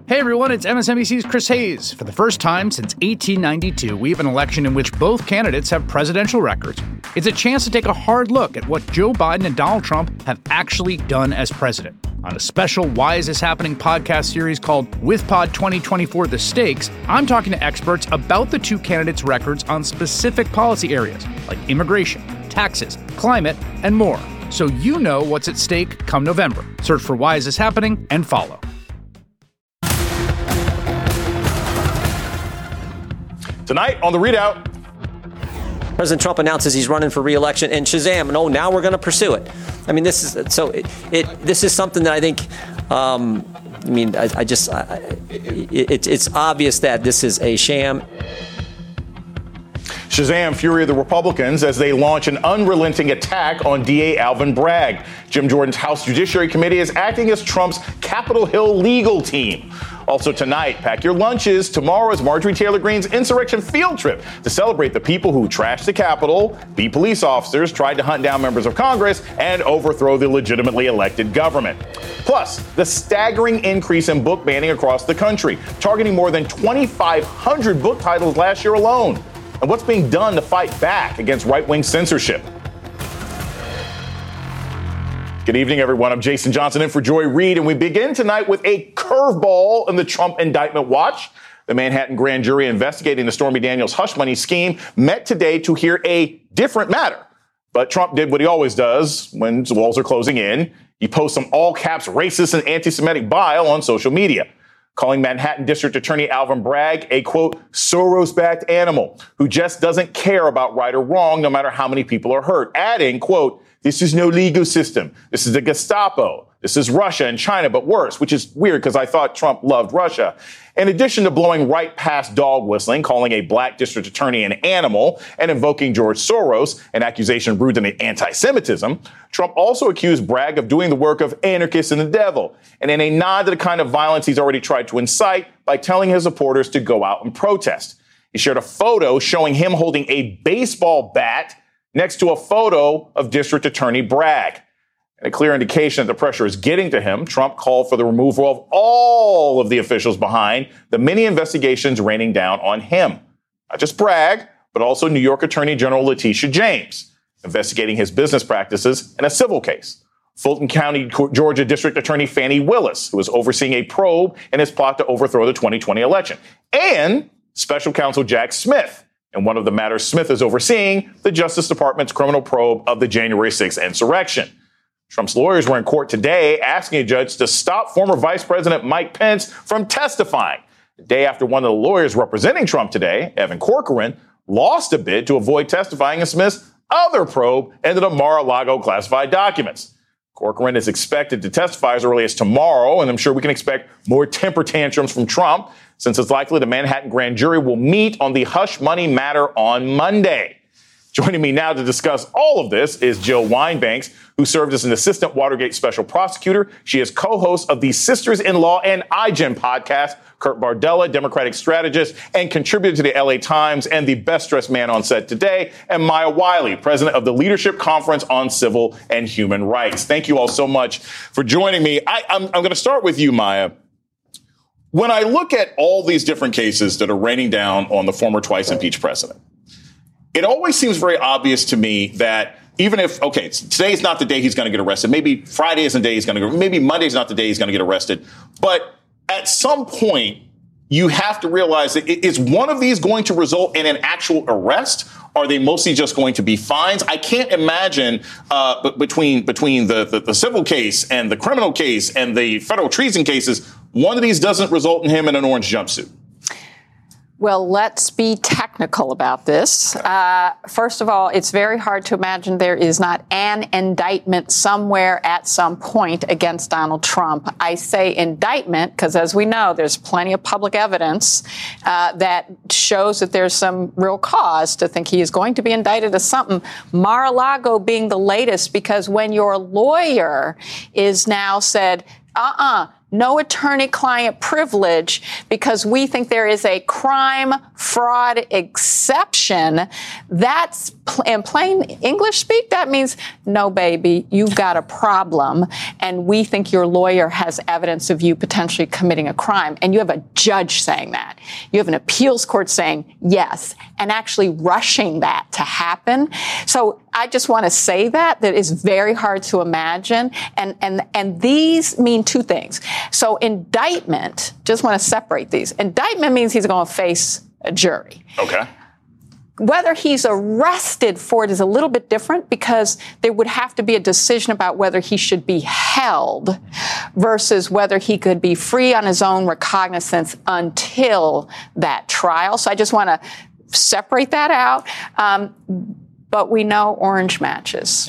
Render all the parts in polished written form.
Hey everyone, it's MSNBC's Chris Hayes. For the first time since 1892, we have an election in which both candidates have presidential records. It's a chance to take a hard look at what Joe Biden and Donald Trump have actually done as president. On a special Why Is This Happening podcast series called WithPod 2024 The Stakes, I'm talking to experts about the two candidates' records on specific policy areas like immigration, taxes, climate, and more. So you know what's at stake come November. Search for Why Is This Happening and follow. Tonight on The ReidOut. President Trump announces he's running for re-election, and shazam, and now we're going to pursue it. I mean, this is so. This is something that I think. It's obvious that this is a sham. Shazam, fury of the Republicans as they launch an unrelenting attack on DA Alvin Bragg. Jim Jordan's House Judiciary Committee is acting as Trump's Capitol Hill legal team. Also tonight, pack your lunches. Tomorrow is Marjorie Taylor Greene's insurrection field trip to celebrate the people who trashed the Capitol, beat police officers, tried to hunt down members of Congress, and overthrow the legitimately elected government. Plus, the staggering increase in book banning across the country, targeting more than 2,500 book titles last year alone. And what's being done to fight back against right-wing censorship. Good evening, everyone. I'm Jason Johnson in for Joy Reid, and we begin tonight with a curveball in the Trump indictment watch. The Manhattan grand jury investigating the Stormy Daniels hush money scheme met today to hear a different matter. But Trump did what he always does when the walls are closing in. He posts some all-caps racist and anti-Semitic bile on social media, calling Manhattan District Attorney Alvin Bragg a, quote, Soros-backed animal who just doesn't care about right or wrong no matter how many people are hurt, adding, quote, this is no legal system. This is the Gestapo. This is Russia and China, but worse, which is weird because I thought Trump loved Russia. In addition to blowing right past dog whistling, calling a black district attorney an animal, and invoking George Soros, an accusation rooted in anti-Semitism, Trump also accused Bragg of doing the work of anarchists and the devil, and in a nod to the kind of violence he's already tried to incite by telling his supporters to go out and protest. He shared a photo showing him holding a baseball bat next to a photo of District Attorney Bragg. In a clear indication that the pressure is getting to him, Trump called for the removal of all of the officials behind the many investigations raining down on him. Not just Bragg, but also New York Attorney General Letitia James, investigating his business practices in a civil case. Fulton County, Georgia District Attorney Fani Willis, who is overseeing a probe in his plot to overthrow the 2020 election. And Special Counsel Jack Smith, in one of the matters Smith is overseeing, the Justice Department's criminal probe of the January 6th insurrection. Trump's lawyers were in court today asking a judge to stop former Vice President Mike Pence from testifying. The day after one of the lawyers representing Trump today, Evan Corcoran, lost a bid to avoid testifying in Smith's other probe into the Mar-a-Lago classified documents. Corcoran is expected to testify as early as tomorrow, and I'm sure we can expect more temper tantrums from Trump, since it's likely the Manhattan grand jury will meet on the hush money matter on Monday. Joining me now to discuss all of this is Jill Wine-Banks, who served as an assistant Watergate special prosecutor. She is co-host of the Sisters-in-Law and iGen podcast. Kurt Bardella, Democratic strategist and contributor to the LA Times and the best-dressed man on set today. And Maya Wiley, president of the Leadership Conference on Civil and Human Rights. Thank you all so much for joining me. I'm going to start with you, Maya. When I look at all these different cases that are raining down on the former twice impeached president, it always seems very obvious to me that even if, okay, today's not the day he's going to get arrested. Maybe Friday isn't the day he's going to go. Maybe Monday's not the day he's going to get arrested. But at some point, you have to realize that is one of these going to result in an actual arrest? Are they mostly just going to be fines? I can't imagine between the civil case and the criminal case and the federal treason cases, one of these doesn't result in him in an orange jumpsuit. Well, let's be technical about this. First of all, it's very hard to imagine there is not an indictment somewhere at some point against Donald Trump. I say indictment because, as we know, there's plenty of public evidence that shows that there's some real cause to think he is going to be indicted as something. Mar-a-Lago being the latest, because when your lawyer is now said, no attorney-client privilege because we think there is a crime fraud exception. That's in plain English speak. That means, no, baby, you've got a problem, and we think your lawyer has evidence of you potentially committing a crime. And you have a judge saying that. You have an appeals court saying yes, and actually rushing that to happen. So I just want to say that is very hard to imagine. And these mean two things. So indictment, just want to separate these. Indictment means he's going to face a jury. Okay. Whether he's arrested for it is a little bit different because there would have to be a decision about whether he should be held versus whether he could be free on his own recognizance until that trial. So I just want to separate that out. But we know orange matches.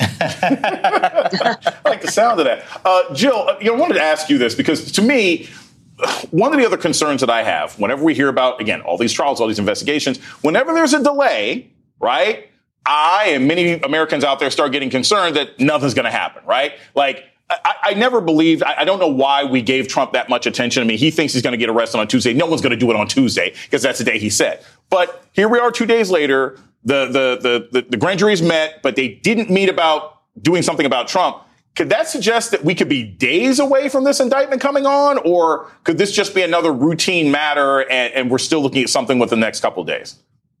I like the sound of that. Jill, I wanted to ask you this because to me, one of the other concerns that I have whenever we hear about, again, all these trials, all these investigations, whenever there's a delay, right, I and many Americans out there start getting concerned that nothing's going to happen, right? Like, I never believed, I don't know why we gave Trump that much attention. I mean, he thinks he's going to get arrested on Tuesday. No one's going to do it on Tuesday because that's the day he said. But here we are 2 days later. The grand jury's met, but they didn't meet about doing something about Trump. Could that suggest that we could be days away from this indictment coming on? Or could this just be another routine matter and we're still looking at something within the next couple of days?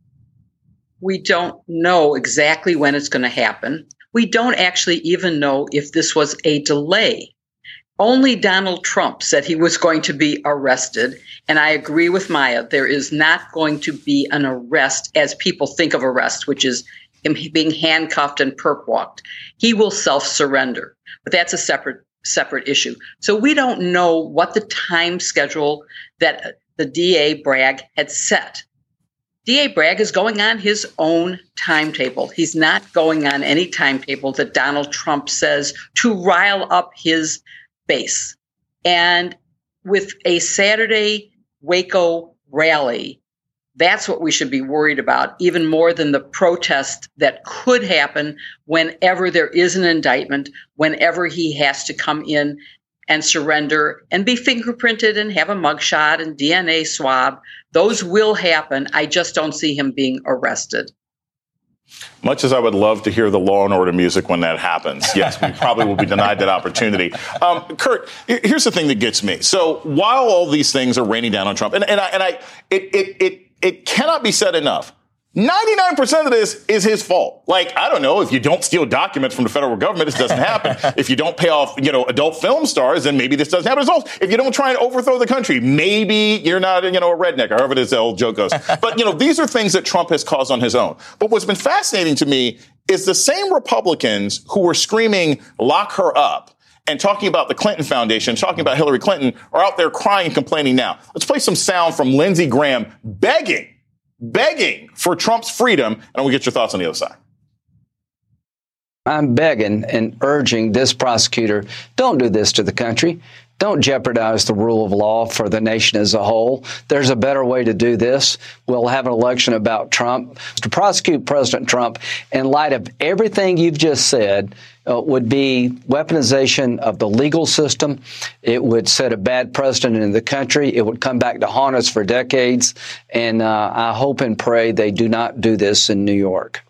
We don't know exactly when it's going to happen. We don't actually even know if this was a delay. Only Donald Trump said he was going to be arrested. And I agree with Maya. There is not going to be an arrest as people think of arrest, which is him being handcuffed and perp walked. He will self-surrender. But that's a separate issue. So we don't know what the time schedule that the DA Bragg had set. DA Bragg is going on his own timetable. He's not going on any timetable that Donald Trump says to rile up his base. And with a Saturday Waco rally, that's what we should be worried about, even more than the protest that could happen whenever there is an indictment, whenever he has to come in and surrender and be fingerprinted and have a mugshot and DNA swab. Those will happen. I just don't see him being arrested. Much as I would love to hear the Law and Order music when that happens, yes, we probably will be denied that opportunity. Kurt, here's the thing that gets me. So while all these things are raining down on Trump, it cannot be said enough. 99% of this is his fault. Like, I don't know, if you don't steal documents from the federal government, this doesn't happen. If you don't pay off, adult film stars, then maybe this doesn't happen. Also, if you don't try and overthrow the country, maybe you're not, a redneck, or however the old joke goes. But, these are things that Trump has caused on his own. But what's been fascinating to me is the same Republicans who were screaming, lock her up, and talking about the Clinton Foundation, talking about Hillary Clinton, are out there crying and complaining now. Let's play some sound from Lindsey Graham begging for Trump's freedom, and we'll get your thoughts on the other side. I'm begging and urging this prosecutor, don't do this to the country. Don't jeopardize the rule of law for the nation as a whole. There's a better way to do this. We'll have an election about Trump. To prosecute President Trump in light of everything you've just said would be weaponization of the legal system. It would set a bad precedent in the country. It would come back to haunt us for decades. And I hope and pray they do not do this in New York.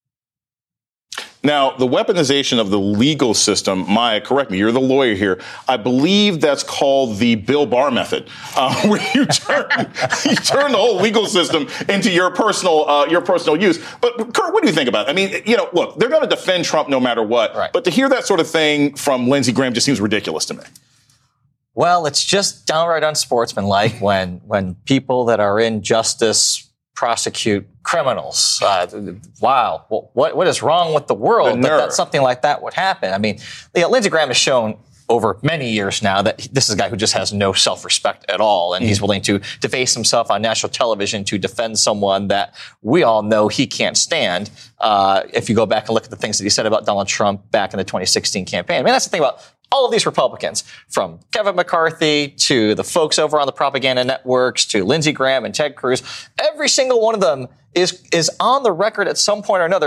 Now, the weaponization of the legal system, Maya, correct me, you're the lawyer here. I believe that's called the Bill Barr method, where you turn the whole legal system into your personal use. But Kurt, what do you think about it? I mean, look, they're going to defend Trump no matter what. Right. But to hear that sort of thing from Lindsey Graham just seems ridiculous to me. Well, it's just downright unsportsmanlike when people that are in justice prosecute criminals. Wow. What is wrong with the world that something like that would happen? I mean, Lindsey Graham has shown over many years now that this is a guy who just has no self-respect at all. And he's willing to deface himself on national television to defend someone that we all know he can't stand. If you go back and look at the things that he said about Donald Trump back in the 2016 campaign. I mean, that's the thing about all of these Republicans, from Kevin McCarthy to the folks over on the propaganda networks to Lindsey Graham and Ted Cruz. Every single one of them is on the record at some point or another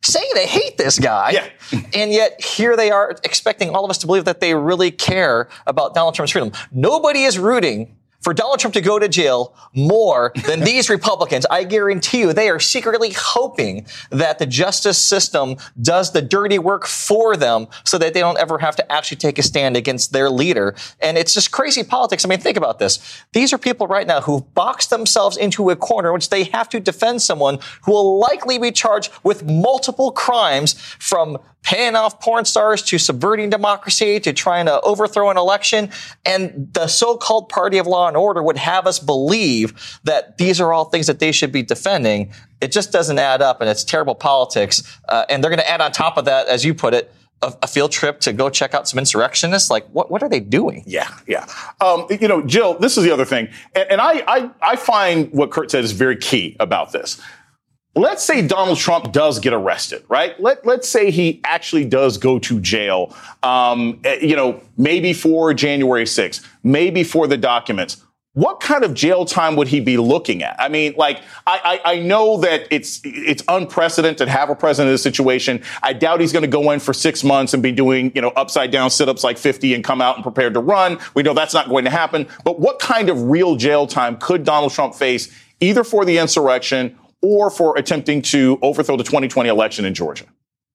saying they hate this guy. Yeah. And yet here they are expecting all of us to believe that they really care about Donald Trump's freedom. Nobody is rooting for Donald Trump to go to jail more than these Republicans. I guarantee you they are secretly hoping that the justice system does the dirty work for them so that they don't ever have to actually take a stand against their leader. And it's just crazy politics. I mean, think about this. These are people right now who've boxed themselves into a corner in which they have to defend someone who will likely be charged with multiple crimes, from paying off porn stars to subverting democracy to trying to overthrow an election. And the so-called party of law and order would have us believe that these are all things that they should be defending. It just doesn't add up, and it's terrible politics. And they're going to add on top of that, as you put it, a field trip to go check out some insurrectionists. Like, what are they doing? Yeah. Jill, this is the other thing. And I find what Kurt said is very key about this. Let's say Donald Trump does get arrested, right? Let's say he actually does go to jail, maybe for January 6th, maybe for the documents. What kind of jail time would he be looking at? I mean, I know that it's unprecedented to have a president in this situation. I doubt he's going to go in for 6 months and be doing, upside down sit-ups like 50 and come out and prepared to run. We know that's not going to happen. But what kind of real jail time could Donald Trump face, either for the insurrection or for attempting to overthrow the 2020 election in Georgia?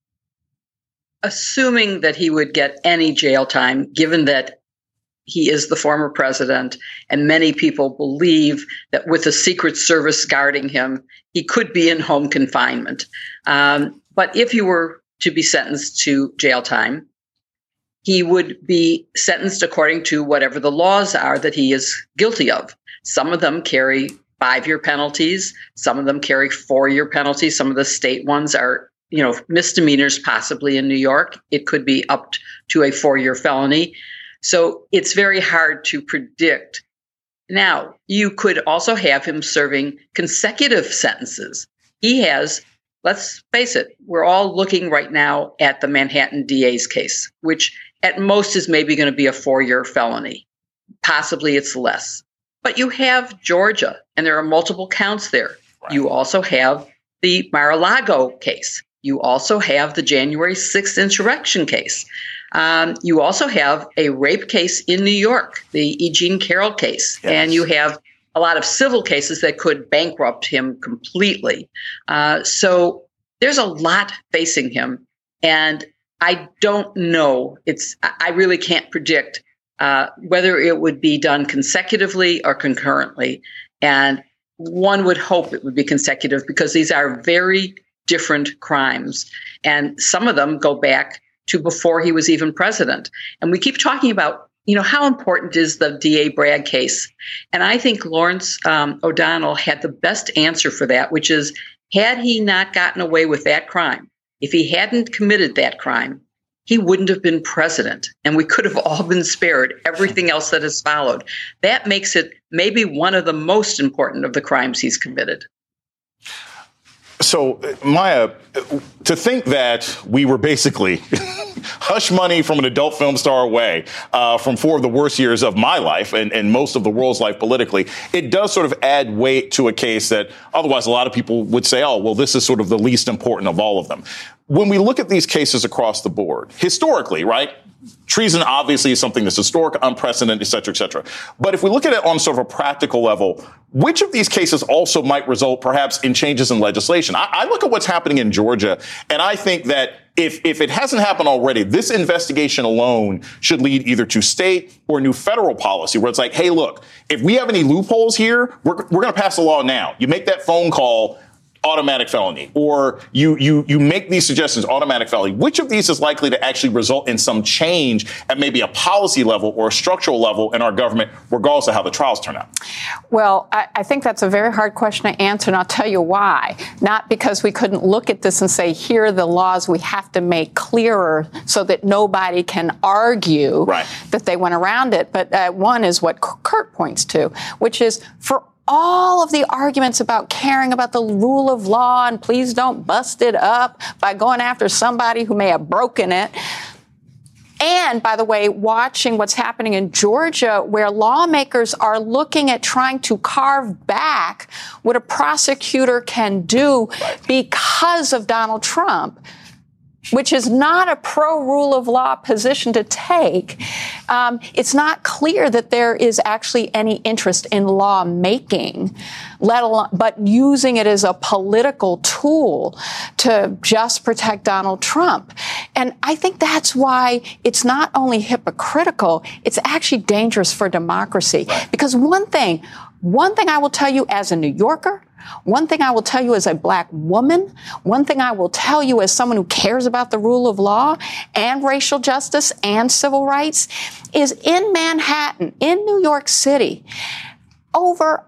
Assuming that he would get any jail time, given that he is the former president, and many people believe that with the Secret Service guarding him, he could be in home confinement. But if he were to be sentenced to jail time, he would be sentenced according to whatever the laws are that he is guilty of. Some of them carry 5-year penalties. Some of them carry 4-year penalties. Some of the state ones are, misdemeanors, possibly in New York. It could be up to a 4-year felony. So it's very hard to predict. Now, you could also have him serving consecutive sentences. He has, let's face it, we're all looking right now at the Manhattan DA's case, which at most is maybe going to be a 4-year felony. Possibly it's less. But you have Georgia, and there are multiple counts there. Right. You also have the Mar-a-Lago case. You also have the January 6th insurrection case. You also have a rape case in New York, the E. Jean Carroll case. Yes. And you have a lot of civil cases that could bankrupt him completely. So there's a lot facing him. And I don't know. I really can't predict whether it would be done consecutively or concurrently. And one would hope it would be consecutive, because these are very different crimes. And some of them go back to before he was even president. And we keep talking about, how important is the D.A. Bragg case? And I think Lawrence O'Donnell had the best answer for that, which is, had he not gotten away with that crime, if he hadn't committed that crime, he wouldn't have been president, and we could have all been spared everything else that has followed. That makes it maybe one of the most important of the crimes he's committed. So, Maya, to think that we were basically hush money from an adult film star away from 4 of the worst years of my life and most of the world's life politically, it does sort of add weight to a case that otherwise a lot of people would say, oh, well, this is sort of the least important of all of them. When we look at these cases across the board, historically, right, treason obviously is something that's historic, unprecedented, et cetera, et cetera. But if we look at it on sort of a practical level, which of these cases also might result perhaps in changes in legislation? I look at what's happening in Georgia, and I think that if it hasn't happened already, this investigation alone should lead either to state or new federal policy where it's like, hey, look, if we have any loopholes here, we're going to pass a law now. You make that phone call, automatic felony, or you make these suggestions, automatic felony. Which of these is likely to actually result in some change at maybe a policy level or a structural level in our government, regardless of how the trials turn out? Well, I think that's a very hard question to answer, and I'll tell you why. Not because we couldn't look at this and say, here are the laws we have to make clearer so that nobody can argue that they went around it. But one is what Kurt points to, which is for all of the arguments about caring about the rule of law and please don't bust it up by going after somebody who may have broken it. And, by the way, watching what's happening in Georgia, where lawmakers are looking at trying to carve back what a prosecutor can do because of Donald Trump, which is not a pro-rule of law position to take. It's not clear that there is actually any interest in lawmaking, let alone, but using it as a political tool to just protect Donald Trump. And I think that's why it's not only hypocritical, it's actually dangerous for democracy. Because one thing I will tell you as a New Yorker, one thing I will tell you as a black woman, one thing I will tell you as someone who cares about the rule of law and racial justice and civil rights, is in Manhattan, in New York City, over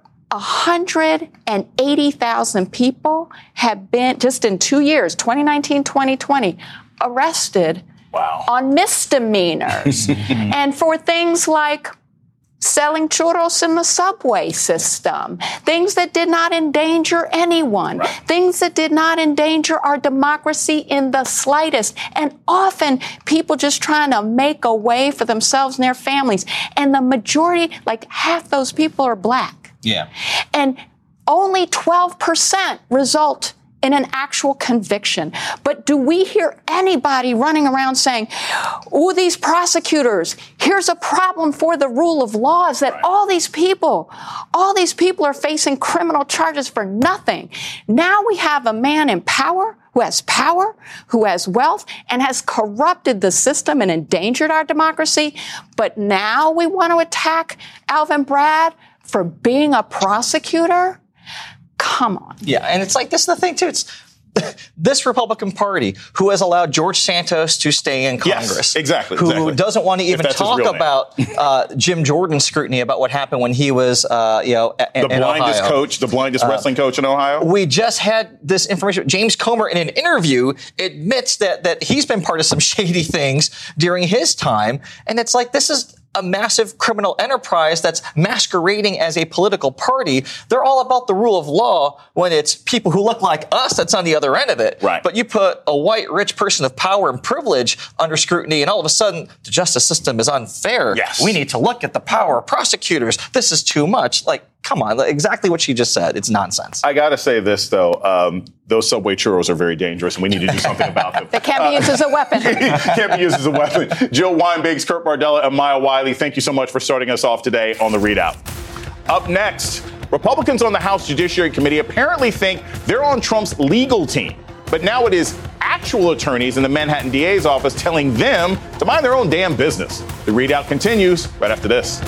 180,000 people have been, just in 2 years, 2019, 2020, arrested on misdemeanors. And for things like selling churros in the subway system, things that did not endanger anyone, things that did not endanger our democracy in the slightest, and often people just trying to make a way for themselves and their families. And the majority, like half those people, are black. Yeah. And only 12% result in an actual conviction. But do we hear anybody running around saying, oh, these prosecutors, here's a problem for the rule of law, is that all these people are facing criminal charges for nothing. Now we have a man in power, who has wealth, and has corrupted the system and endangered our democracy. But now we want to attack Alvin Bragg for being a prosecutor? Come on. Yeah, and it's like, this is the thing, too. It's this Republican Party who has allowed George Santos to stay in Congress. Yes, exactly. Who doesn't want to even talk about Jim Jordan's scrutiny about what happened when he was, the blindest coach, the blindest wrestling coach in Ohio. We just had this information. James Comer, in an interview, admits that he's been part of some shady things during his time. And it's like, this is a massive criminal enterprise that's masquerading as a political party. They're all about the rule of law when it's people who look like us that's on the other end of it. Right. But you put a white, rich person of power and privilege under scrutiny, and all of a sudden the justice system is unfair. Yes. We need to look at the power of prosecutors. This is too much. Like, come on, exactly what she just said. It's nonsense. I got to say this, though. Those Subway churros are very dangerous, and we need to do something about them. They can't be used as a weapon. Can't be used as a weapon. Jill Wine-Biggs, Kurt Bardella, and Maya Wiley, thank you so much for starting us off today on The ReidOut. Up next, Republicans on the House Judiciary Committee apparently think they're on Trump's legal team. But now it is actual attorneys in the Manhattan DA's office telling them to mind their own damn business. The ReidOut continues right after this.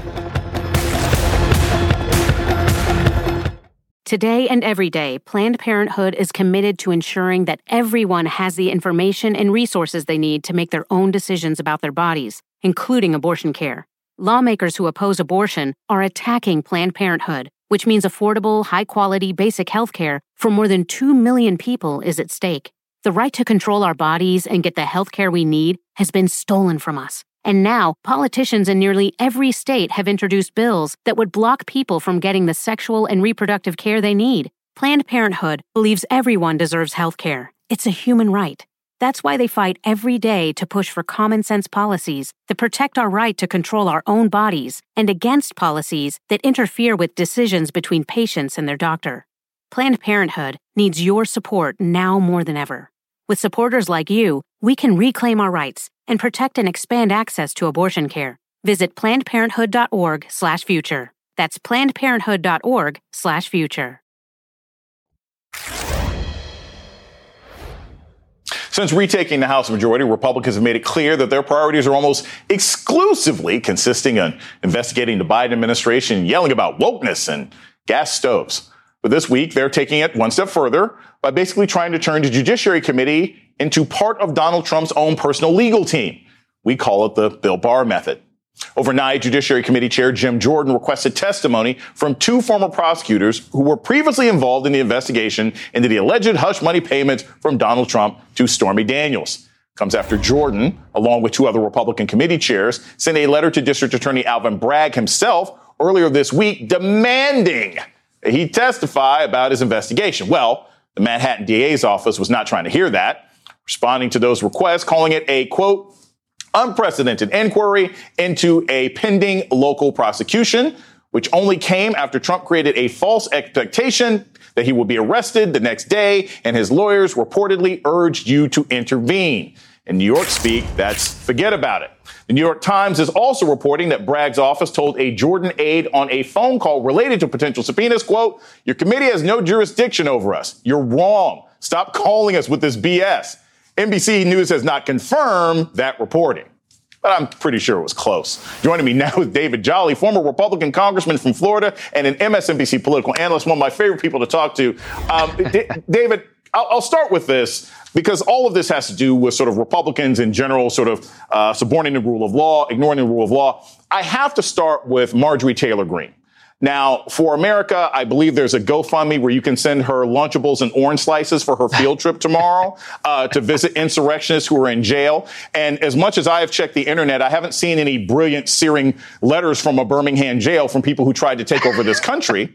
Today and every day, Planned Parenthood is committed to ensuring that everyone has the information and resources they need to make their own decisions about their bodies, including abortion care. Lawmakers who oppose abortion are attacking Planned Parenthood, which means affordable, high-quality, basic health care for more than 2 million people is at stake. The right to control our bodies and get the health care we need has been stolen from us. And now, politicians in nearly every state have introduced bills that would block people from getting the sexual and reproductive care they need. Planned Parenthood believes everyone deserves health care. It's a human right. That's why they fight every day to push for common-sense policies that protect our right to control our own bodies and against policies that interfere with decisions between patients and their doctor. Planned Parenthood needs your support now more than ever. With supporters like you, we can reclaim our rights and protect and expand access to abortion care. Visit PlannedParenthood.org/future. That's PlannedParenthood.org/future. Since retaking the House majority, Republicans have made it clear that their priorities are almost exclusively consisting of investigating the Biden administration, yelling about wokeness and gas stoves. But this week, they're taking it one step further by basically trying to turn the Judiciary Committee into part of Donald Trump's own personal legal team. We call it the Bill Barr method. Overnight, Judiciary Committee Chair Jim Jordan requested testimony from 2 former prosecutors who were previously involved in the investigation into the alleged hush money payments from Donald Trump to Stormy Daniels. Comes after Jordan, along with 2 other Republican committee chairs, sent a letter to District Attorney Alvin Bragg himself earlier this week demanding that he testify about his investigation. Well, the Manhattan DA's office was not trying to hear that, responding to those requests, calling it a, quote, unprecedented inquiry into a pending local prosecution, which only came after Trump created a false expectation that he would be arrested the next day, and his lawyers reportedly urged you to intervene. In New York speak, that's forget about it. The New York Times is also reporting that Bragg's office told a Jordan aide on a phone call related to potential subpoenas, quote, "Your committee has no jurisdiction over us. You're wrong. Stop calling us with this BS." NBC News has not confirmed that reporting, but I'm pretty sure it was close. Joining me now is David Jolly, former Republican congressman from Florida and an MSNBC political analyst, one of my favorite people to talk to. David, I'll start with this because all of this has to do with sort of Republicans in general, sort of supporting the rule of law, ignoring the rule of law. I have to start with Marjorie Taylor Greene. Now, for America, I believe there's a GoFundMe where you can send her Lunchables and orange slices for her field trip tomorrow to visit insurrectionists who are in jail. And as much as I have checked the internet, I haven't seen any brilliant, searing letters from a Birmingham jail from people who tried to take over this country.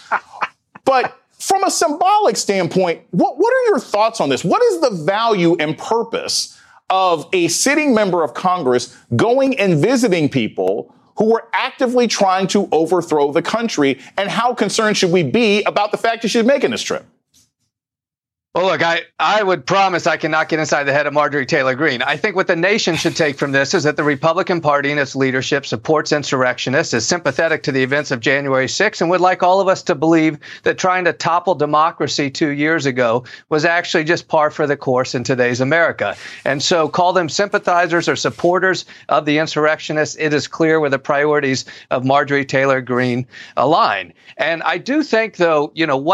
But from a symbolic standpoint, what are your thoughts on this? What is the value and purpose of a sitting member of Congress going and visiting people who were actively trying to overthrow the country? And how concerned should we be about the fact that she's making this trip? Well, look, I would promise I cannot get inside the head of Marjorie Taylor Greene. I think what the nation should take from this is that the Republican Party and its leadership supports insurrectionists, is sympathetic to the events of January 6th, and would like all of us to believe that trying to topple democracy 2 years ago was actually just par for the course in today's America. And so call them sympathizers or supporters of the insurrectionists. It is clear where the priorities of Marjorie Taylor Greene align. And I do think, though,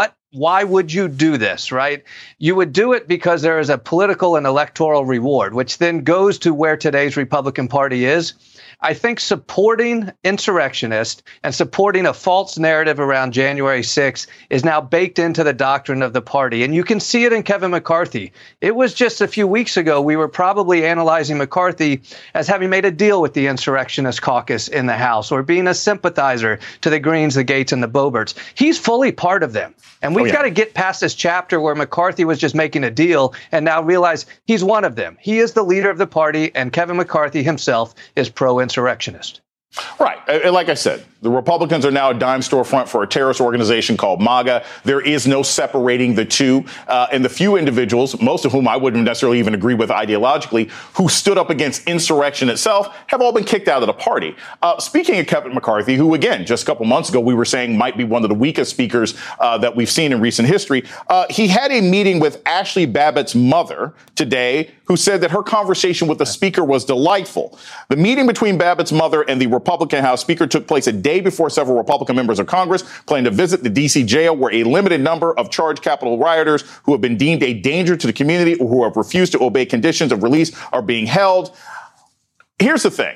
why would you do this, right? You would do it because there is a political and electoral reward, which then goes to where today's Republican Party is. I think supporting insurrectionists and supporting a false narrative around January 6th is now baked into the doctrine of the party. And you can see it in Kevin McCarthy. It was just a few weeks ago, we were probably analyzing McCarthy as having made a deal with the insurrectionist caucus in the House or being a sympathizer to the Greens, the Gates, and the Boeberts. He's fully part of them. And we've got to get past this chapter where McCarthy was just making a deal and now realize he's one of them. He is the leader of the party, and Kevin McCarthy himself is pro-insurrectionist. Right. And like I said, the Republicans are now a dime storefront for a terrorist organization called MAGA. There is no separating the two. And the few individuals, most of whom I wouldn't necessarily even agree with ideologically, who stood up against insurrection itself have all been kicked out of the party. Speaking of Kevin McCarthy, who, again, just a couple months ago, we were saying might be one of the weakest speakers that we've seen in recent history. He had a meeting with Ashley Babbitt's mother today, who said that her conversation with the speaker was delightful. The meeting between Babbitt's mother and the Republican House Speaker took place a day before several Republican members of Congress planned to visit the D.C. jail, where a limited number of charged Capitol rioters who have been deemed a danger to the community or who have refused to obey conditions of release are being held. Here's the thing.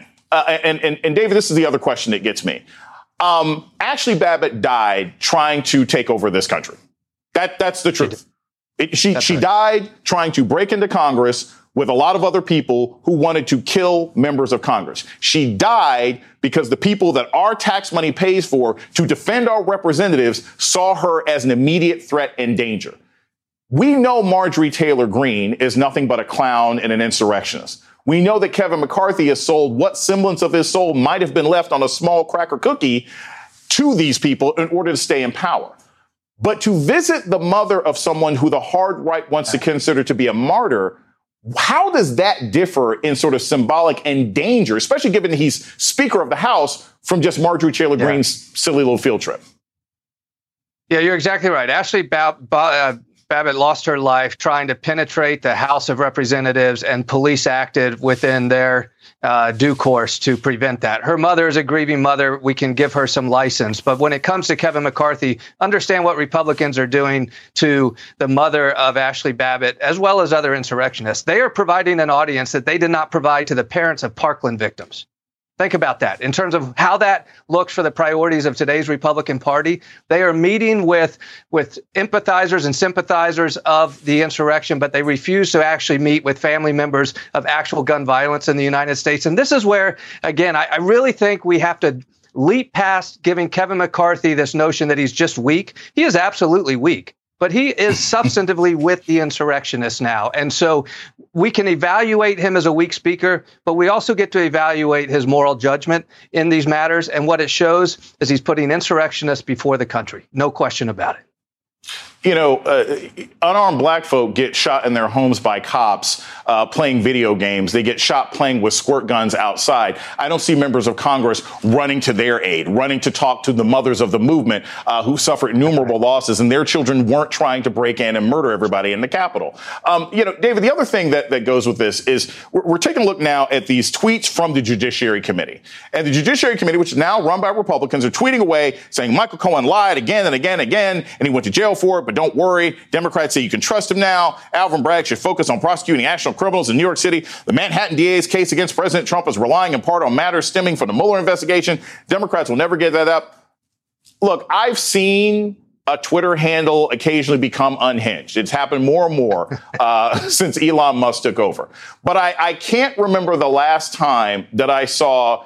And David, this is the other question that gets me. Ashley Babbitt died trying to take over this country. That's the truth. She died trying to break into Congress with a lot of other people who wanted to kill members of Congress. She died because the people that our tax money pays for to defend our representatives saw her as an immediate threat and danger. We know Marjorie Taylor Greene is nothing but a clown and an insurrectionist. We know that Kevin McCarthy has sold what semblance of his soul might have been left on a small cracker cookie to these people in order to stay in power. But to visit the mother of someone who the hard right wants to consider to be a martyr, how does that differ in sort of symbolic and danger, especially given that he's Speaker of the House, from just Marjorie Taylor Greene's silly little field trip? Yeah, you're exactly right. Ashley Babbitt lost her life trying to penetrate the House of Representatives, and police acted within their due course to prevent that. Her mother is a grieving mother. We can give her some license. But when it comes to Kevin McCarthy, understand what Republicans are doing to the mother of Ashley Babbitt, as well as other insurrectionists. They are providing an audience that they did not provide to the parents of Parkland victims. Think about that. In terms of how that looks for the priorities of today's Republican Party, they are meeting with empathizers and sympathizers of the insurrection, but they refuse to actually meet with family members of actual gun violence in the United States. And this is where, again, I really think we have to leap past giving Kevin McCarthy this notion that he's just weak. He is absolutely weak. but he is substantively with the insurrectionists now. And so we can evaluate him as a weak speaker, but we also get to evaluate his moral judgment in these matters. And what it shows is he's putting insurrectionists before the country. No question about it. You know, unarmed black folk get shot in their homes by cops playing video games. They get shot playing with squirt guns outside. I don't see members of Congress running to their aid, running to talk to the mothers of the movement who suffered innumerable losses, and their children weren't trying to break in and murder everybody in the Capitol. You know, David, the other thing that goes with this is we're taking a look now at these tweets from the Judiciary Committee. And the Judiciary Committee, which is now run by Republicans, are tweeting away saying Michael Cohen lied again and again and again, and he went to jail for it. But don't worry. Democrats say you can trust him now. Alvin Bragg should focus on prosecuting national criminals in New York City. The Manhattan DA's case against President Trump is relying in part on matters stemming from the Mueller investigation. Democrats will never get that up. Look, I've seen a Twitter handle occasionally become unhinged. It's happened more and more since Elon Musk took over. But I can't remember the last time that I saw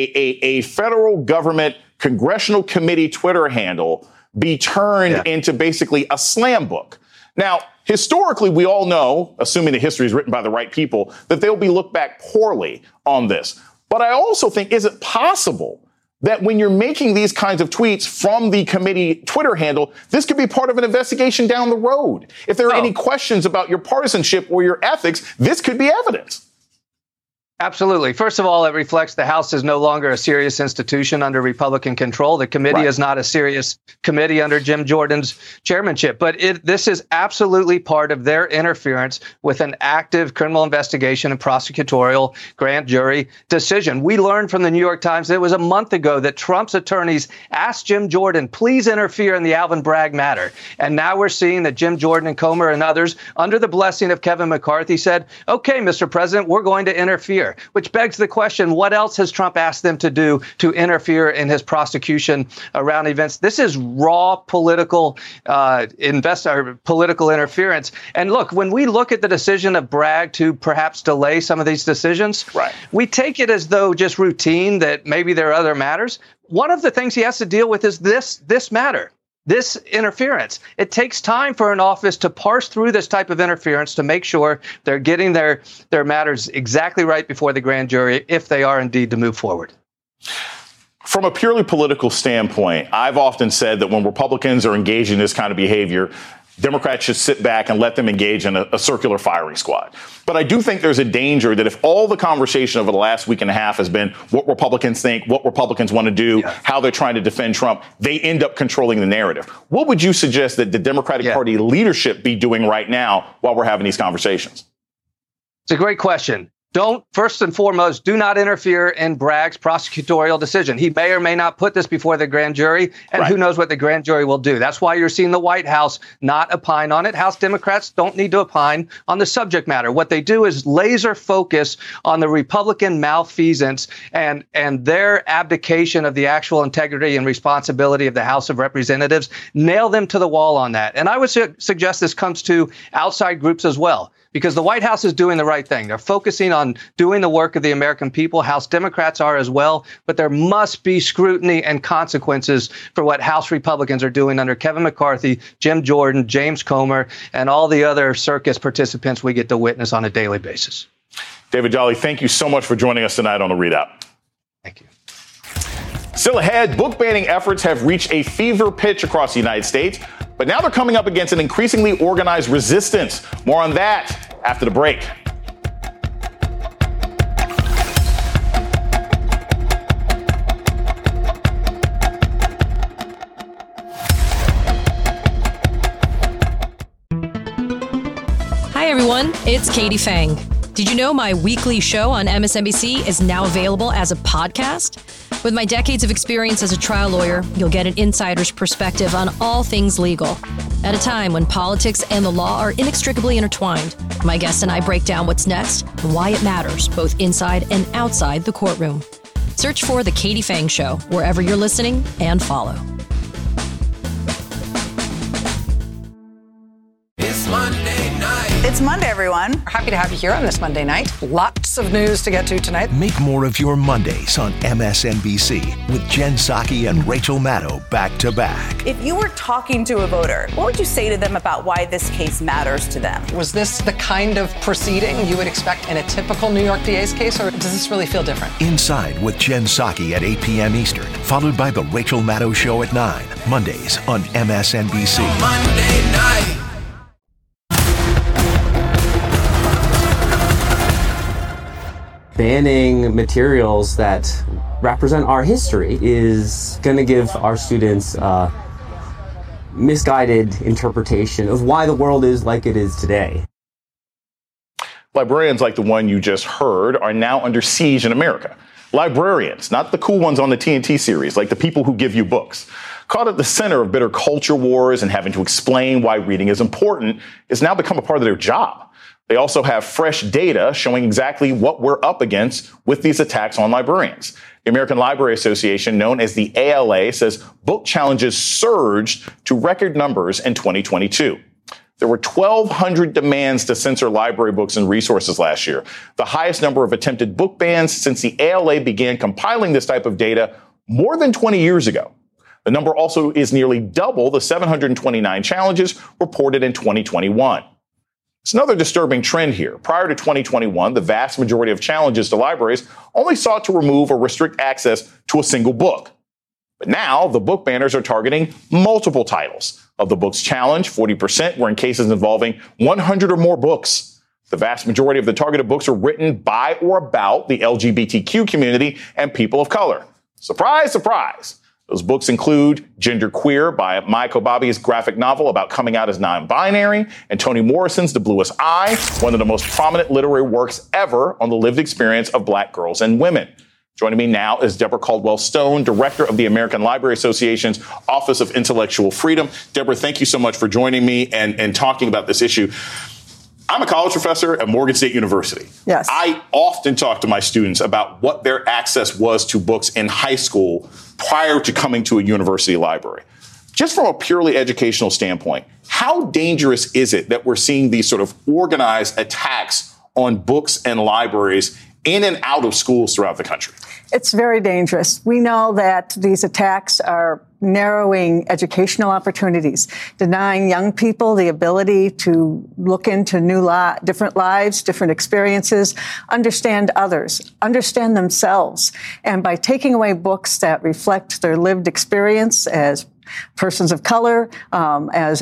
a federal government congressional committee Twitter handle be turned into basically a slam book. Now, historically, we all know, assuming the history is written by the right people, that they'll be looked back poorly on this. But I also think, is it possible that when you're making these kinds of tweets from the committee Twitter handle, this could be part of an investigation down the road? If there are any questions about your partisanship or your ethics, this could be evidence. Absolutely. First of all, it reflects the House is no longer a serious institution under Republican control. The committee is not a serious committee under Jim Jordan's chairmanship. But this is absolutely part of their interference with an active criminal investigation and prosecutorial grand jury decision. We learned from the New York Times that it was a month ago that Trump's attorneys asked Jim Jordan, please interfere in the Alvin Bragg matter. And now we're seeing that Jim Jordan and Comer and others, under the blessing of Kevin McCarthy, said, OK, Mr. President, we're going to interfere. Which begs the question, what else has Trump asked them to do to interfere in his prosecution around events? This is raw political political interference. And look, when we look at the decision of Bragg to perhaps delay some of these decisions, we take it as though just routine, that maybe there are other matters. One of the things he has to deal with is this matter. This interference. It takes time for an office to parse through this type of interference to make sure they're getting their matters exactly right before the grand jury, if they are indeed to move forward. From a purely political standpoint, I've often said that when Republicans are engaged in this kind of behavior, Democrats should sit back and let them engage in a circular firing squad. But I do think there's a danger that if all the conversation over the last week and a half has been what Republicans think, what Republicans want to do, how they're trying to defend Trump, they end up controlling the narrative. What would you suggest that the Democratic Party leadership be doing right now while we're having these conversations? It's a great question. First and foremost, do not interfere in Bragg's prosecutorial decision. He may or may not put this before the grand jury, and who knows what the grand jury will do. That's why you're seeing the White House not opine on it. House Democrats don't need to opine on the subject matter. What they do is laser focus on the Republican malfeasance and their abdication of the actual integrity and responsibility of the House of Representatives. Nail them to the wall on that. And I would suggest this comes to outside groups as well. Because the White House is doing the right thing. They're focusing on doing the work of the American people. House Democrats are as well. But there must be scrutiny and consequences for what House Republicans are doing under Kevin McCarthy, Jim Jordan, James Comer, and all the other circus participants we get to witness on a daily basis. David Jolly, thank you so much for joining us tonight on The ReidOut. Thank you. Still ahead, book banning efforts have reached a fever pitch across the United States, but now they're coming up against an increasingly organized resistance. More on that after the break. Hi, everyone. It's Katie Fang. Did you know my weekly show on MSNBC is now available as a podcast? With my decades of experience as a trial lawyer, you'll get an insider's perspective on all things legal. At a time when politics and the law are inextricably intertwined, my guests and I break down what's next and why it matters, both inside and outside the courtroom. Search for The Katie Fang Show wherever you're listening and follow. It's Monday night. It's Monday, everyone. Happy to have you here on this Monday night. Lots of news to get to tonight. Make more of your Mondays on MSNBC with Jen Psaki and Rachel Maddow back to back. If you were talking to a voter, what would you say to them about why this case matters to them? Was this the kind of proceeding you would expect in a typical New York DA's case, or does this really feel different? Inside with Jen Psaki at 8 p.m. Eastern, followed by The Rachel Maddow Show at 9, Mondays on MSNBC. Monday night. Banning materials that represent our history is going to give our students misguided interpretation of why the world is like it is today. Librarians like the one you just heard are now under siege in America. Librarians, not the cool ones on the TNT series, like the people who give you books. Caught at the center of bitter culture wars and having to explain why reading is important, has now become a part of their job. They also have fresh data showing exactly what we're up against with these attacks on librarians. The American Library Association, known as the ALA, says book challenges surged to record numbers in 2022. There were 1,200 demands to censor library books and resources last year, the highest number of attempted book bans since the ALA began compiling this type of data more than 20 years ago. The number also is nearly double the 729 challenges reported in 2021. It's another disturbing trend here. Prior to 2021, the vast majority of challenges to libraries only sought to remove or restrict access to a single book. But now the book banners are targeting multiple titles. Of the books challenged, 40% were in cases involving 100 or more books. The vast majority of the targeted books are written by or about the LGBTQ community and people of color. Surprise, surprise. Those books include Genderqueer by Mai Kobabe's graphic novel about coming out as non-binary, and Toni Morrison's The Bluest Eye, one of the most prominent literary works ever on the lived experience of Black girls and women. Joining me now is Deborah Caldwell-Stone, director of the American Library Association's Office of Intellectual Freedom. Deborah, thank you so much for joining me and talking about this issue. I'm a college professor at Morgan State University. Yes. I often talk to my students about what their access was to books in high school prior to coming to a university library. Just from a purely educational standpoint, how dangerous is it that we're seeing these sort of organized attacks on books and libraries in and out of schools throughout the country? It's very dangerous. We know that these attacks are narrowing educational opportunities, denying young people the ability to look into different lives, different experiences, understand others, understand themselves. And by taking away books that reflect their lived experience as persons of color, as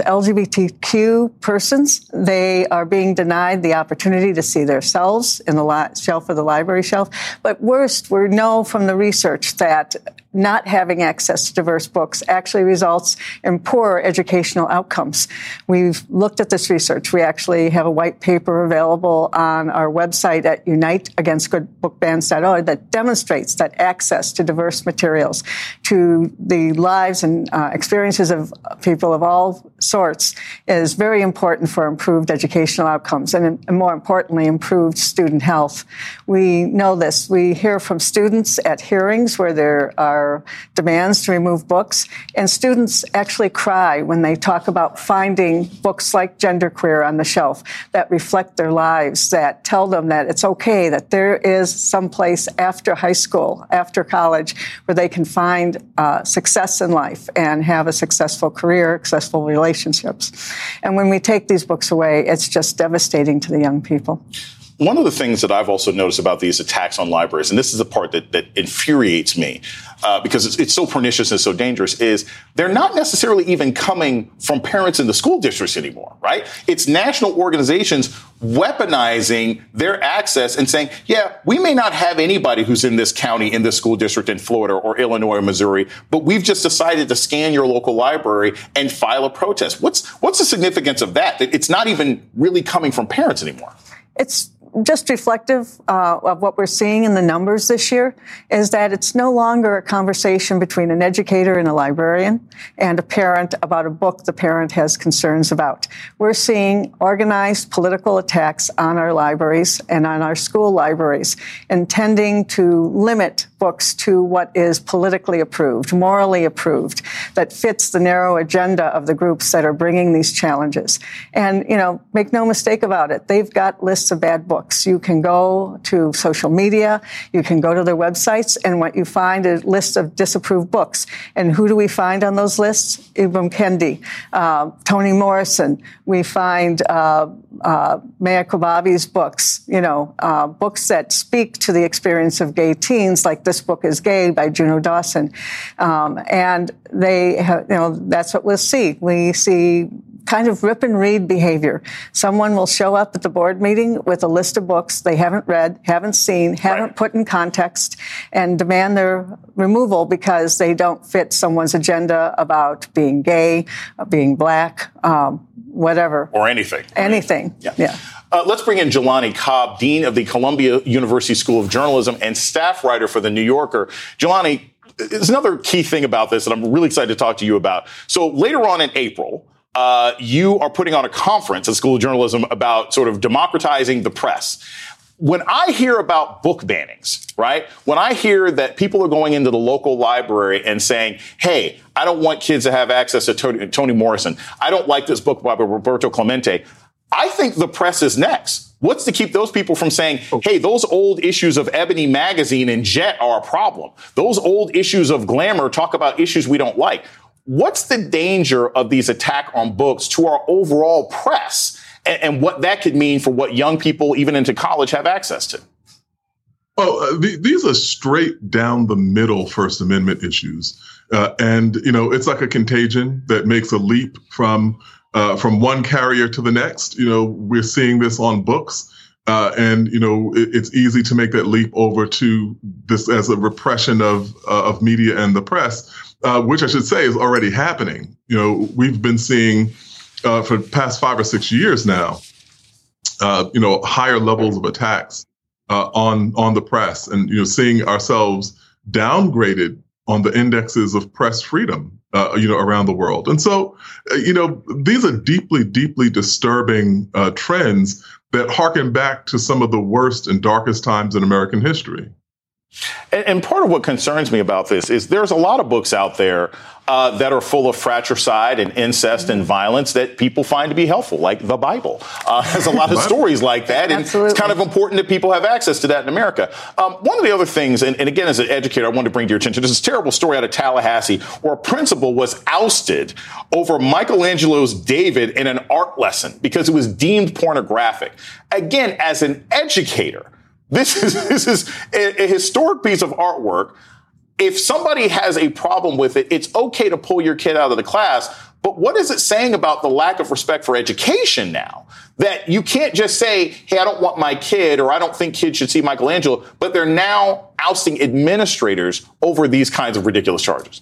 LGBTQ persons, they are being denied the opportunity to see themselves in the shelf of the library shelf. But worst, we know from the research that not having access to diverse books actually results in poor educational outcomes. We've looked at this research. We actually have a white paper available on our website at uniteagainstgoodbookbans.org that demonstrates that access to diverse materials, to the lives and experiences of people of all sorts, is very important for improved educational outcomes and more importantly, improved student health. We know this. We hear from students at hearings where there are demands to remove books, and students actually cry when they talk about finding books like Genderqueer on the shelf that reflect their lives, that tell them that it's okay, that there is some place after high school, after college, where they can find success in life and have a successful career, successful relationships. And when we take these books away, it's just devastating to the young people. One of the things that I've also noticed about these attacks on libraries, and this is the part that infuriates me, because it's so pernicious and so dangerous, is they're not necessarily even coming from parents in the school districts anymore, right? It's national organizations weaponizing their access and saying, yeah, we may not have anybody who's in this county, in this school district in Florida or Illinois or Missouri, but we've just decided to scan your local library and file a protest. What's the significance of that? It's not even really coming from parents anymore. It's just reflective of what we're seeing in the numbers this year, is that it's no longer a conversation between an educator and a librarian and a parent about a book the parent has concerns about. We're seeing organized political attacks on our libraries and on our school libraries, intending to limit books to what is politically approved, morally approved, that fits the narrow agenda of the groups that are bringing these challenges. And, make no mistake about it, they've got lists of bad books. You can go to social media, you can go to their websites, and what you find is lists of disapproved books. And who do we find on those lists? Ibram Kendi, Toni Morrison. We find Maya Kobabe's books, books that speak to the experience of gay teens, like This Book is Gay by Juno Dawson. And they have, that's what we'll see. We see kind of rip and read behavior. Someone will show up at the board meeting with a list of books they haven't read, haven't seen, haven't put in context, and demand their removal because they don't fit someone's agenda about being gay, being black, whatever. Or anything. Anything. Yeah. Let's bring in Jelani Cobb, Dean of the Columbia University School of Journalism and staff writer for The New Yorker. Jelani, there's another key thing about this that I'm really excited to talk to you about. So later on in April, you are putting on a conference at School of Journalism about sort of democratizing the press. When I hear about book bannings, right, when I hear that people are going into the local library and saying, hey, I don't want kids to have access to Toni Morrison, I don't like this book by Roberto Clemente, I think the press is next. What's to keep those people from saying, hey, those old issues of Ebony Magazine and Jet are a problem. Those old issues of Glamour talk about issues we don't like. What's the danger of these attacks on books to our overall press and what that could mean for what young people, even into college, have access to? Well, these are straight down the middle First Amendment issues. And it's like a contagion that makes a leap from one carrier to the next. We're seeing this on books. And it's easy to make that leap over to this as a repression of media and the press, which I should say is already happening. We've been seeing for the past 5 or 6 years now, higher levels of attacks on the press, and seeing ourselves downgraded on the indexes of press freedom, around the world. And so, these are deeply, deeply disturbing trends that harken back to some of the worst and darkest times in American history. And part of what concerns me about this is there's a lot of books out there that are full of fratricide and incest and violence that people find to be helpful, like the Bible. There's a lot of stories like that, and it's kind of important that people have access to that in America. One of the other things, and again, as an educator, I wanted to bring to your attention, there's this terrible story out of Tallahassee where a principal was ousted over Michelangelo's David in an art lesson because it was deemed pornographic. Again, as an educator, this is a historic piece of artwork. If somebody has a problem with it, it's okay to pull your kid out of the class. But what is it saying about the lack of respect for education now? That you can't just say, hey, I don't want my kid, or I don't think kids should see Michelangelo, but they're now ousting administrators over these kinds of ridiculous charges.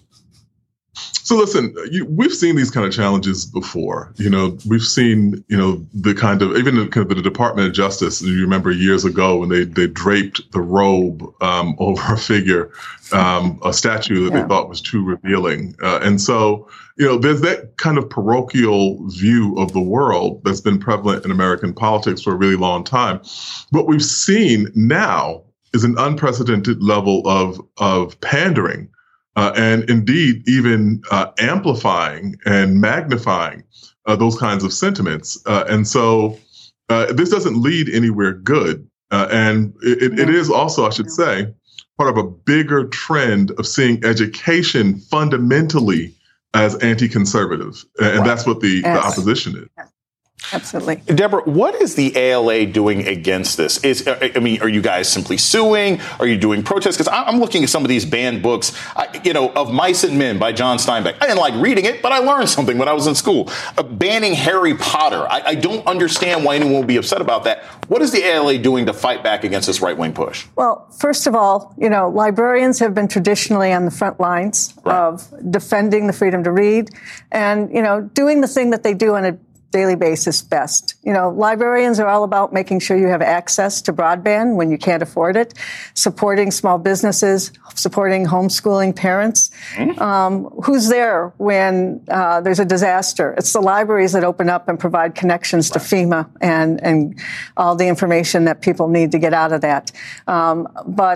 So listen, we've seen these kind of challenges before. We've seen, the kind of, even the Department of Justice. You remember years ago when they draped the robe over a figure, a statue that they thought was too revealing. And so, there's that kind of parochial view of the world that's been prevalent in American politics for a really long time. What we've seen now is an unprecedented level of pandering. And indeed, even amplifying and magnifying those kinds of sentiments. And so this doesn't lead anywhere good. And it is also, I should say, part of a bigger trend of seeing education fundamentally as anti-conservative. And that's what the opposition is. Absolutely. Deborah, what is the ALA doing against this? Are you guys simply suing? Are you doing protests? Because I'm looking at some of these banned books, of Mice and Men by John Steinbeck. I didn't like reading it, but I learned something when I was in school. Banning Harry Potter. I don't understand why anyone would be upset about that. What is the ALA doing to fight back against this right-wing push? Well, first of all, librarians have been traditionally on the front lines of defending the freedom to read and, doing the thing that they do on a daily basis best. Librarians are all about making sure you have access to broadband when you can't afford it, supporting small businesses, supporting homeschooling parents. Who's there when there's a disaster? It's the libraries that open up and provide connections to FEMA and all the information that people need to get out of that. But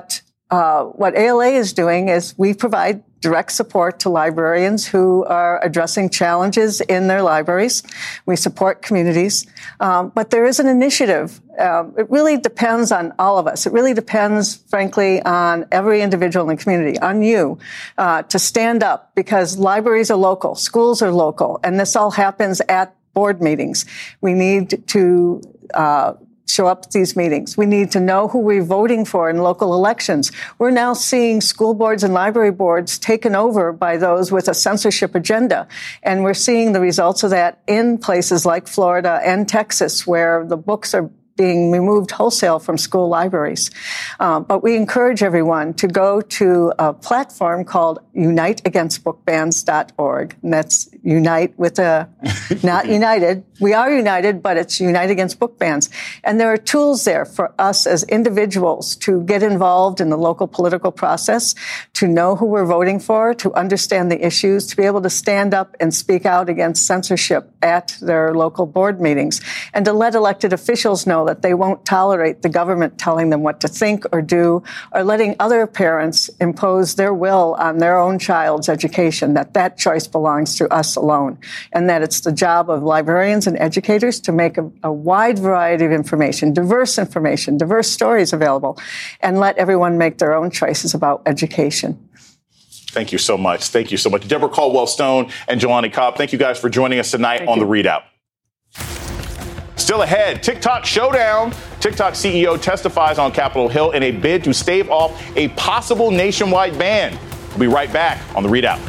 what ALA is doing is we provide direct support to librarians who are addressing challenges in their libraries. We support communities. But there is an initiative. It really depends on all of us. It really depends, frankly, on every individual in the community, on you, to stand up, because libraries are local, schools are local, and this all happens at board meetings. We need to show up at these meetings. We need to know who we're voting for in local elections. We're now seeing school boards and library boards taken over by those with a censorship agenda. And we're seeing the results of that in places like Florida and Texas, where the books are being removed wholesale from school libraries. But we encourage everyone to go to a platform called uniteagainstbookbans.org. And that's unite with a, not united. We are united, but it's Unite Against Book Bans. And there are tools there for us as individuals to get involved in the local political process, to know who we're voting for, to understand the issues, to be able to stand up and speak out against censorship at their local board meetings, and to let elected officials know that they won't tolerate the government telling them what to think or do, or letting other parents impose their will on their own child's education, that choice belongs to us alone, and that it's the job of librarians and educators to make a wide variety of information, diverse stories available, and let everyone make their own choices about education. Thank you so much. Thank you so much. Deborah Caldwell-Stone and Jelani Cobb, thank you guys for joining us tonight on The Readout. Still ahead, TikTok showdown. TikTok CEO testifies on Capitol Hill in a bid to stave off a possible nationwide ban. We'll be right back on The Readout.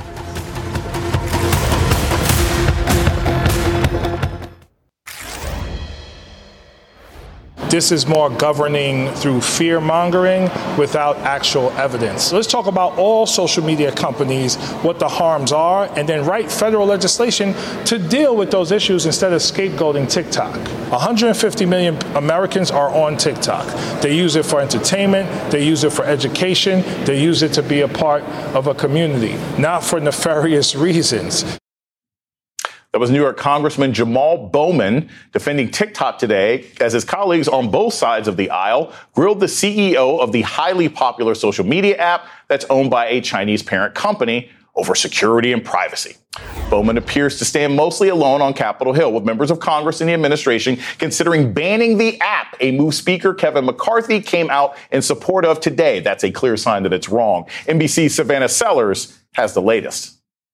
This is more governing through fear-mongering without actual evidence. So let's talk about all social media companies, what the harms are, and then write federal legislation to deal with those issues instead of scapegoating TikTok. 150 million Americans are on TikTok. They use it for entertainment. They use it for education. They use it to be a part of a community, not for nefarious reasons. That was New York Congressman Jamal Bowman defending TikTok today as his colleagues on both sides of the aisle grilled the CEO of the highly popular social media app that's owned by a Chinese parent company over security and privacy. Bowman appears to stand mostly alone on Capitol Hill, with members of Congress and the administration considering banning the app, a move Speaker Kevin McCarthy came out in support of today. That's a clear sign that it's wrong. NBC's Savannah Sellers has the latest.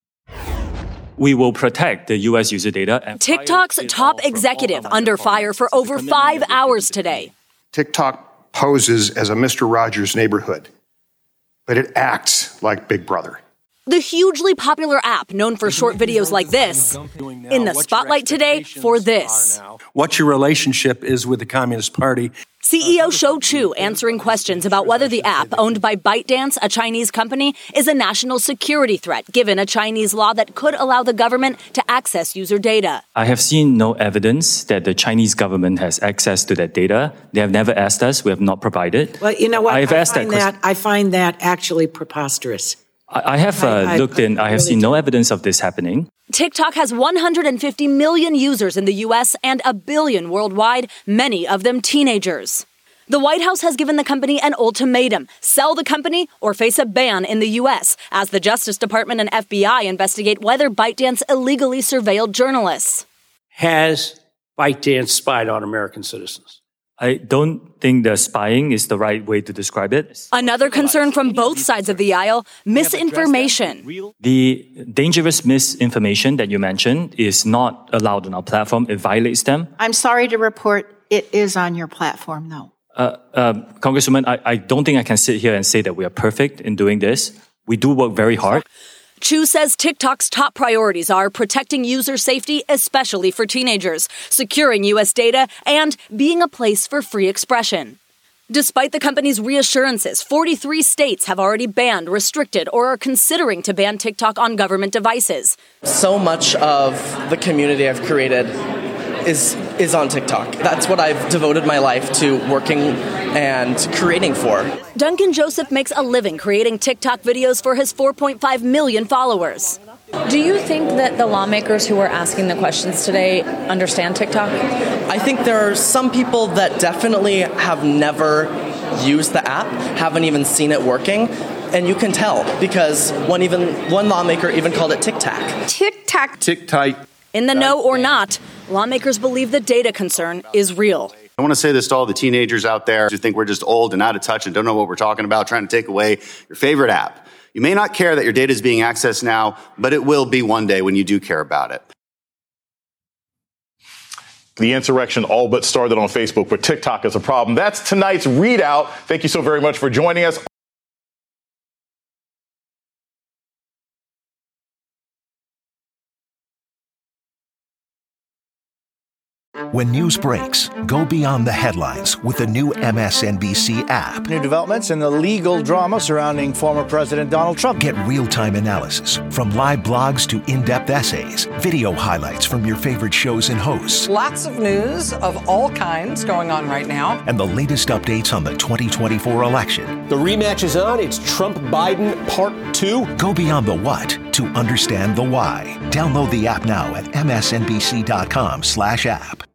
We will protect the U.S. user data. TikTok's top executive under fire for over 5 hours today. TikTok poses as a Mr. Rogers neighborhood, but it acts like Big Brother. The hugely popular app known for short videos like this, in the spotlight today for this. What your relationship is with the Communist Party. CEO Shou Chew answering questions about whether the app, owned by ByteDance, a Chinese company, is a national security threat, given a Chinese law that could allow the government to access user data. I have seen no evidence that the Chinese government has access to that data. They have never asked us. We have not provided. Well, you know what? I find that actually preposterous. I have looked in. I have seen no evidence of this happening. TikTok has 150 million users in the U.S. and 1 billion worldwide, many of them teenagers. The White House has given the company an ultimatum: sell the company or face a ban in the U.S., as the Justice Department and FBI investigate whether ByteDance illegally surveilled journalists. Has ByteDance spied on American citizens? I don't think the spying is the right way to describe it. Another concern from both sides of the aisle: misinformation. The dangerous misinformation that you mentioned is not allowed on our platform. It violates them. I'm sorry to report it is on your platform, though. Congresswoman, I don't think I can sit here and say that we are perfect in doing this. We do work very hard. Chew says TikTok's top priorities are protecting user safety, especially for teenagers, securing U.S. data, and being a place for free expression. Despite the company's reassurances, 43 states have already banned, restricted, or are considering to ban TikTok on government devices. So much of the community I've created is on TikTok. That's what I've devoted my life to working and creating for. Duncan Joseph makes a living creating TikTok videos for his 4.5 million followers. Do you think that the lawmakers who are asking the questions today understand TikTok? I think there are some people that definitely have never used the app haven't even seen it working. And you can tell because one lawmaker even called it tic-tac. Tic-tac. Tic-tac. In the know or not, lawmakers believe the data concern is real. I want to say this to all the teenagers out there who think we're just old and out of touch and don't know what we're talking about, trying to take away your favorite app. You may not care that your data is being accessed now, but it will be one day when you do care about it. The insurrection all but started on Facebook, but TikTok is a problem. That's tonight's ReidOut. Thank you so very much for joining us. When news breaks, go beyond the headlines with the new MSNBC app. New developments in the legal drama surrounding former President Donald Trump. Get real-time analysis from live blogs to in-depth essays, video highlights from your favorite shows and hosts. Lots of news of all kinds going on right now. And the latest updates on the 2024 election. The rematch is on. It's Trump-Biden Part 2. Go beyond the what to understand the why. Download the app now at msnbc.com/app.